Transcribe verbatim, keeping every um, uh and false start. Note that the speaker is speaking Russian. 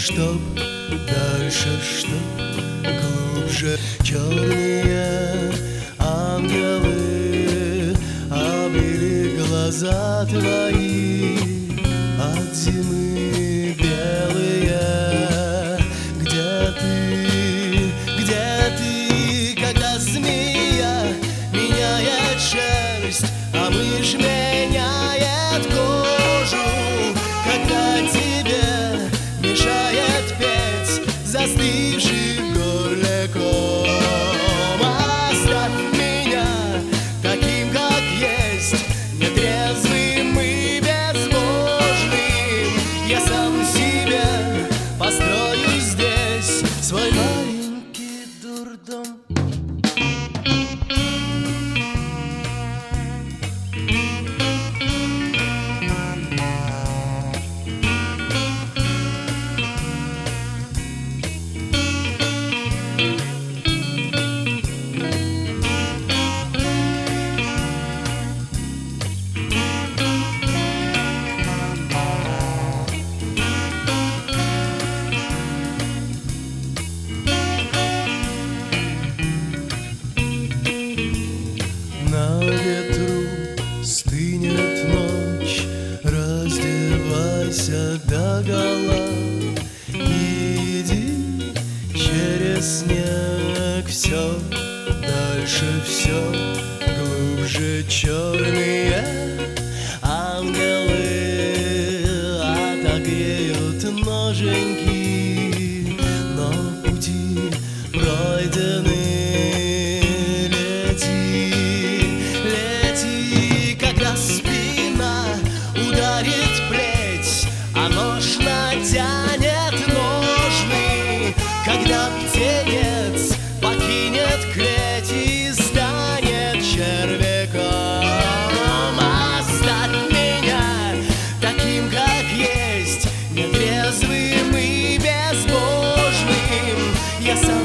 Чтоб дальше, чтоб глубже. Черные ангелы облили глаза твои от зимы белые. Где ты, где ты, когда змея меняет шерсть, а мышь меняет кожу, когда тебе мешает петь застывший в горле ком. Оставь меня таким, как есть, нетрезвым и безбожным. Я сам себе построю здесь свой маленький дурдом. На ветру стынет ночь, раздевайся догола, иди через снег все дальше, все глубже. Черные ангелы отогреют ноженьки, но пути пройдены. Натянет ножны, когда птенец покинет клеть и станет червяком. Оставь меня таким, как есть, нетрезвым и безбожным. Я сам